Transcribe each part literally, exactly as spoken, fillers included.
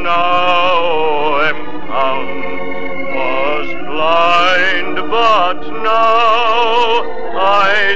now am found, was blind, but now I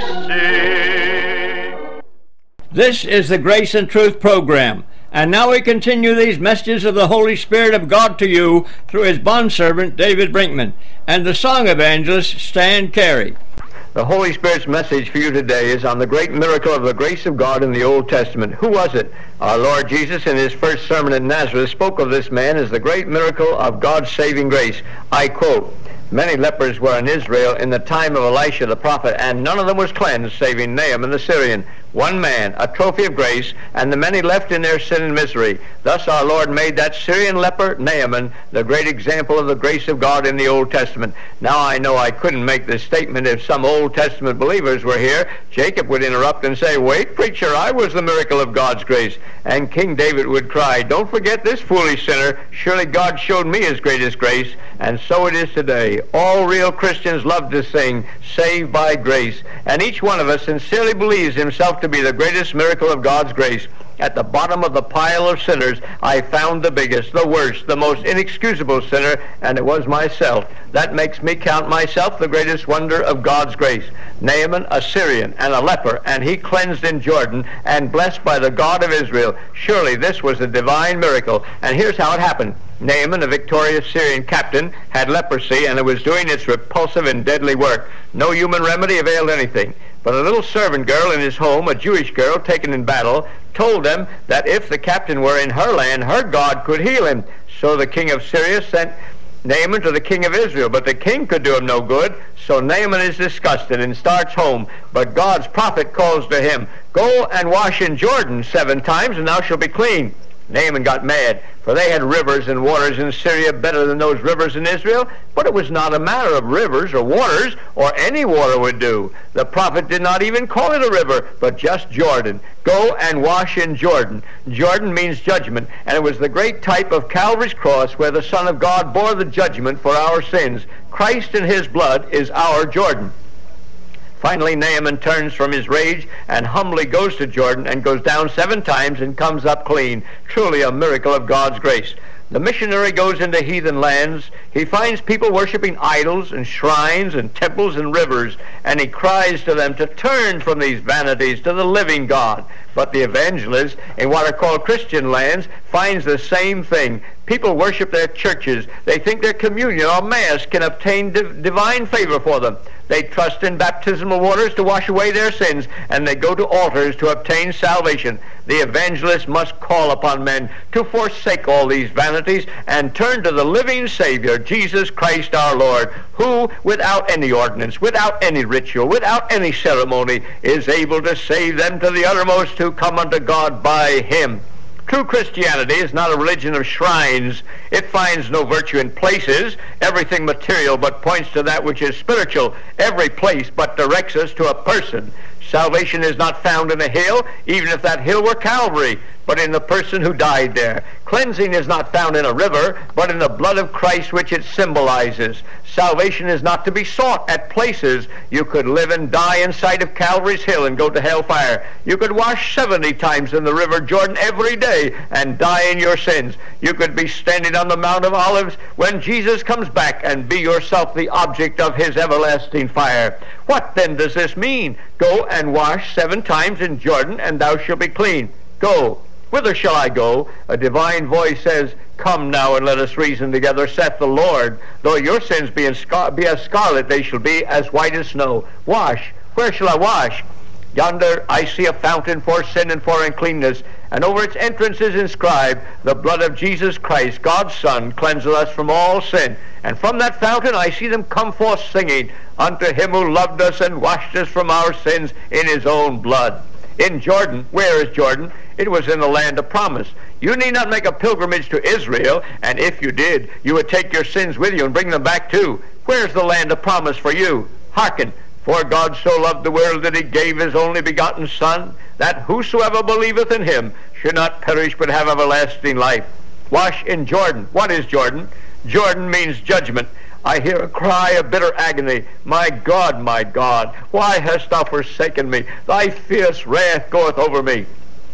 see. This is the Grace and Truth program. And now we continue these messages of the Holy Spirit of God to you through his bondservant David Brinkman and the song evangelist Stan Carey. The Holy Spirit's message for you today is on the great miracle of the grace of God in the Old Testament. Who was it? Our Lord Jesus, in his first sermon at Nazareth, spoke of this man as the great miracle of God's saving grace. I quote, "Many lepers were in Israel in the time of Elisha the prophet, and none of them was cleansed, saving Naaman the Syrian. One man, a trophy of grace, and the many left in their sin and misery. Thus our Lord made that Syrian leper, Naaman, the great example of the grace of God in the Old Testament." Now I know I couldn't make this statement if some Old Testament believers were here. Jacob would interrupt and say, "Wait, preacher, I was the miracle of God's grace." And King David would cry, "Don't forget this foolish sinner. Surely God showed me his greatest grace." And so it is today. All real Christians love to sing, "Saved by Grace." And each one of us sincerely believes himself to be the greatest miracle of God's grace. At the bottom of the pile of sinners, I found the biggest, the worst, the most inexcusable sinner, and it was myself. That makes me count myself the greatest wonder of God's grace. Naaman, a Syrian and a leper, and he cleansed in Jordan and blessed by the God of Israel. Surely this was a divine miracle. And here's how it happened. Naaman, a victorious Syrian captain, had leprosy, and it was doing its repulsive and deadly work. No human remedy availed anything. But a little servant girl in his home, a Jewish girl taken in battle, told them that if the captain were in her land, her God could heal him. So the king of Syria sent Naaman to the king of Israel, but the king could do him no good. So Naaman is disgusted and starts home. But God's prophet calls to him, "Go and wash in Jordan seven times, and thou shalt be clean." Naaman got mad, for they had rivers and waters in Syria better than those rivers in Israel. But it was not a matter of rivers or waters, or any water would do. The prophet did not even call it a river, but just Jordan. Go and wash in Jordan. Jordan means judgment, and it was the great type of Calvary's cross where the Son of God bore the judgment for our sins. Christ in his blood is our Jordan. Finally, Naaman turns from his rage and humbly goes to Jordan and goes down seven times and comes up clean. Truly a miracle of God's grace. The missionary goes into heathen lands. He finds people worshiping idols and shrines and temples and rivers, and he cries to them to turn from these vanities to the living God. But the evangelist, in what are called Christian lands, finds the same thing. People worship their churches. They think their communion or mass can obtain div- divine favor for them. They trust in baptismal waters to wash away their sins, and they go to altars to obtain salvation. The evangelist must call upon men to forsake all these vanities and turn to the living Savior, Jesus Christ our Lord, who, without any ordinance, without any ritual, without any ceremony, is able to save them to the uttermost who come unto God by him. True Christianity is not a religion of shrines. It finds no virtue in places, everything material but points to that which is spiritual, every place but directs us to a person. Salvation is not found in a hill, even if that hill were Calvary, but in the person who died there. Cleansing is not found in a river, but in the blood of Christ which it symbolizes. Salvation is not to be sought at places. You could live and die in sight of Calvary's hill and go to hellfire. You could wash seventy times in the river Jordan every day and die in your sins. You could be standing on the Mount of Olives when Jesus comes back and be yourself the object of his everlasting fire. What then does this mean? Go and wash seven times in Jordan and thou shalt be clean. Go. Whither shall I go? A divine voice says, "Come now and let us reason together, saith the Lord. Though your sins be, in scar- be as scarlet, they shall be as white as snow." Wash. Where shall I wash? Yonder I see a fountain for sin and for uncleanness, and over its entrance is inscribed, "The blood of Jesus Christ, God's Son, cleanseth us from all sin." And from that fountain I see them come forth singing, "Unto him who loved us and washed us from our sins in his own blood." In Jordan, where is Jordan? It was in the land of promise. You need not make a pilgrimage to Israel, and if you did, you would take your sins with you and bring them back too. Where's the land of promise for you? Hearken. For God so loved the world that he gave his only begotten Son, that whosoever believeth in him should not perish but have everlasting life. Wash in Jordan. What is Jordan? Jordan means judgment. I hear a cry of bitter agony. My God, my God, why hast thou forsaken me? Thy fierce wrath goeth over me.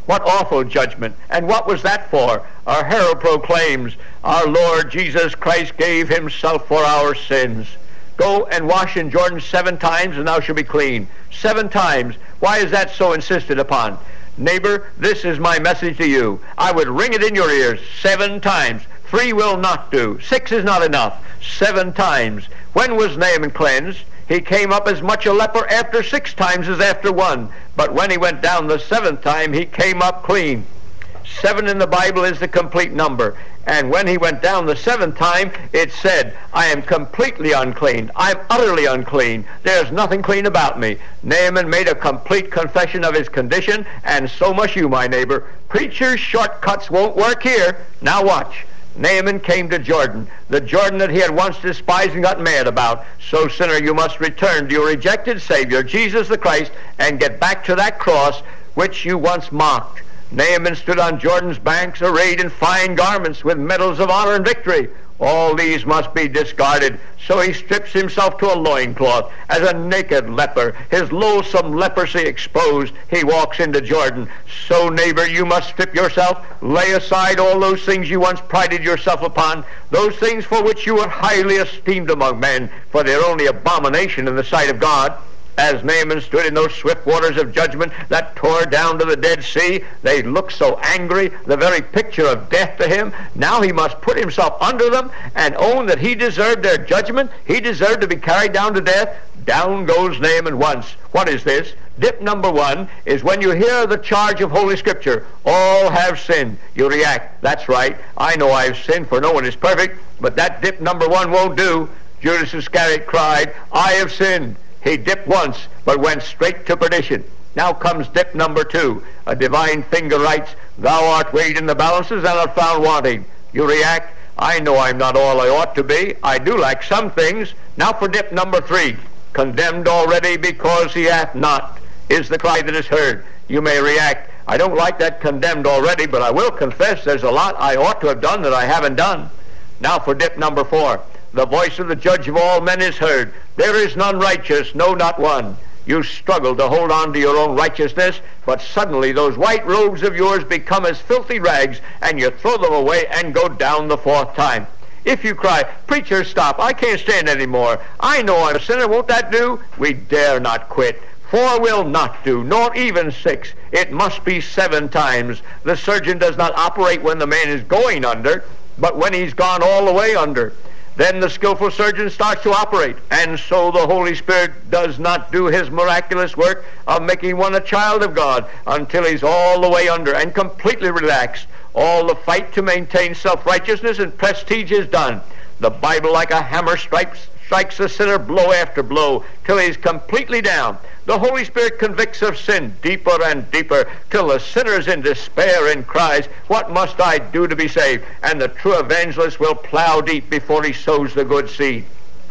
What awful judgment. And what was that for? Our herald proclaims, our Lord Jesus Christ gave himself for our sins. Go and wash in Jordan seven times, and thou shalt be clean. Seven times. Why is that so insisted upon? Neighbor, this is my message to you. I would ring it in your ears seven times. Three will not do. Six is not enough. Seven times. When was Naaman cleansed? He came up as much a leper after six times as after one. But when he went down the seventh time, he came up clean. Seven in the Bible is the complete number. And when he went down the seventh time, it said, I am completely unclean. I'm utterly unclean. There's nothing clean about me. Naaman made a complete confession of his condition, and so must you, my neighbor. Preachers' shortcuts won't work here. Now watch. Naaman came to Jordan, the Jordan that he had once despised and got mad about. So, sinner, you must return to your rejected Savior, Jesus the Christ, and get back to that cross which you once mocked. Naaman stood on Jordan's banks, arrayed in fine garments with medals of honor and victory. All these must be discarded. So he strips himself to a loincloth. As a naked leper, his loathsome leprosy exposed, he walks into Jordan. So, neighbor, you must strip yourself, lay aside all those things you once prided yourself upon, those things for which you were highly esteemed among men, for they're only abomination in the sight of God. As Naaman stood in those swift waters of judgment that tore down to the Dead Sea, they looked so angry, the very picture of death to him. Now he must put himself under them and own that he deserved their judgment. He deserved to be carried down to death. Down goes Naaman once. What is this? Dip number one is when you hear the charge of Holy Scripture, all have sinned. You react, that's right, I know I've sinned, for no one is perfect, but that dip number one won't do. Judas Iscariot cried, I have sinned. He dipped once, but went straight to perdition. Now comes dip number two. A divine finger writes, thou art weighed in the balances and art found wanting. You react, I know I'm not all I ought to be. I do lack some things. Now for dip number three. Condemned already because he hath not, is the cry that is heard. You may react, I don't like that condemned already, but I will confess there's a lot I ought to have done that I haven't done. Now for dip number four. The voice of the judge of all men is heard. There is none righteous, no, not one. You struggle to hold on to your own righteousness, but suddenly those white robes of yours become as filthy rags, and you throw them away and go down the fourth time. If you cry, preacher, stop, I can't stand any more. I know I'm a sinner, won't that do? We dare not quit. Four will not do, nor even six. It must be seven times. The surgeon does not operate when the man is going under, but when he's gone all the way under. Then the skillful surgeon starts to operate, and so the Holy Spirit does not do his miraculous work of making one a child of God until he's all the way under and completely relaxed. All the fight to maintain self-righteousness and prestige is done. The Bible, like a hammer, strikes strikes the sinner blow after blow till he's completely down. The Holy Spirit convicts of sin deeper and deeper till the sinner is in despair and cries, what must I do to be saved? And the true evangelist will plow deep before he sows the good seed.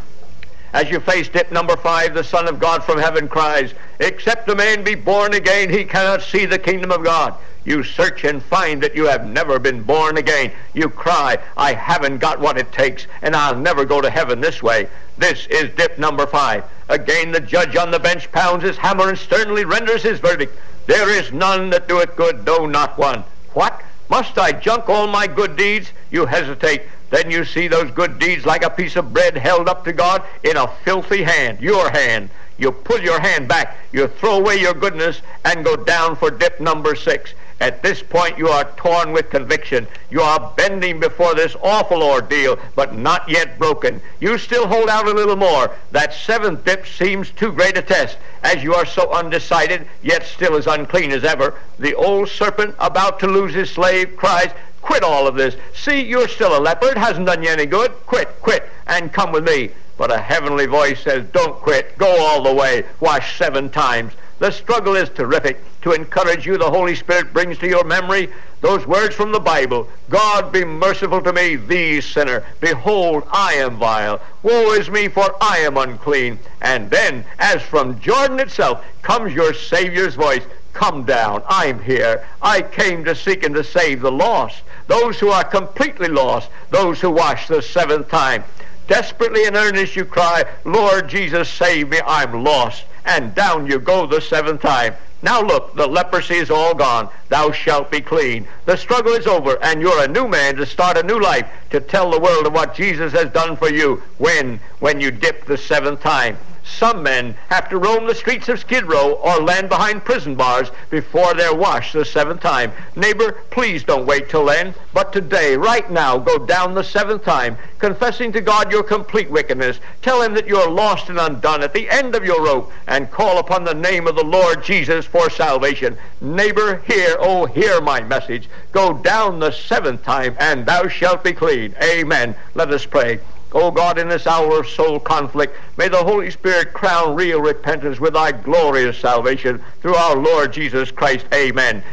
As you face dip number five, the Son of God from heaven cries, except a man be born again, he cannot see the kingdom of God. You search and find that you have never been born again. You cry, I haven't got what it takes, and I'll never go to heaven this way. This is dip number five. Again the judge on the bench pounds his hammer and sternly renders his verdict. There is none that doeth good, no, not one. What? Must I junk all my good deeds? You hesitate. Then you see those good deeds like a piece of bread held up to God in a filthy hand, your hand. You pull your hand back, you throw away your goodness, and go down for dip number six. At this point you are torn with conviction. You are bending before this awful ordeal, but not yet broken. You still hold out a little more. That seventh dip seems too great a test, as you are so undecided, yet still as unclean as ever. The old serpent, about to lose his slave, cries, quit all of this. See, you're still a leper. It hasn't done you any good. Quit, quit, and come with me. But a heavenly voice says, don't quit. Go all the way. Wash seven times. The struggle is terrific. To encourage you, the Holy Spirit brings to your memory those words from the Bible. God be merciful to me, thee sinner. Behold, I am vile. Woe is me, for I am unclean. And then, as from Jordan itself, comes your Savior's voice. Come down, I'm here. I came to seek and to save the lost. Those who are completely lost. Those who wash the seventh time. Desperately in earnest you cry, Lord Jesus, save me, I'm lost. And down you go the seventh time. Now look, the leprosy is all gone. Thou shalt be clean. The struggle is over, and you're a new man to start a new life, to tell the world of what Jesus has done for you. When? When you dip the seventh time. Some men have to roam the streets of Skid Row or land behind prison bars before they're washed the seventh time. Neighbor, please don't wait till then, but today, right now, go down the seventh time, confessing to God your complete wickedness. Tell him that you're lost and undone at the end of your rope, and call upon the name of the Lord Jesus for salvation. Neighbor, hear, oh, hear my message. Go down the seventh time, and thou shalt be clean. Amen. Let us pray. O God, in this hour of soul conflict, may the Holy Spirit crown real repentance with thy glorious salvation through our Lord Jesus Christ. Amen.